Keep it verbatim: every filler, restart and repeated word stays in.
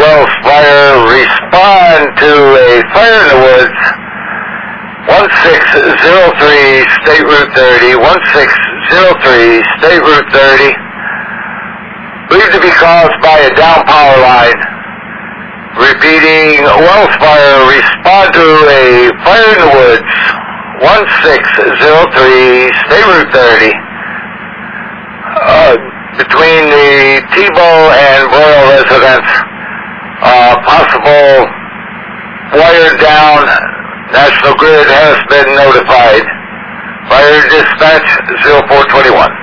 Wells Fire, respond to a fire in the woods, one six zero three State Route thirty, one six zero three State Route thirty, believed to be caused by a down power line. Repeating, Wells Fire, respond to a fire in the woods, one six zero three State Route thirty, uh, between the Tebow and Royal residence. Uh, possible wire down. National Grid has been notified. Fire dispatch zero four two one.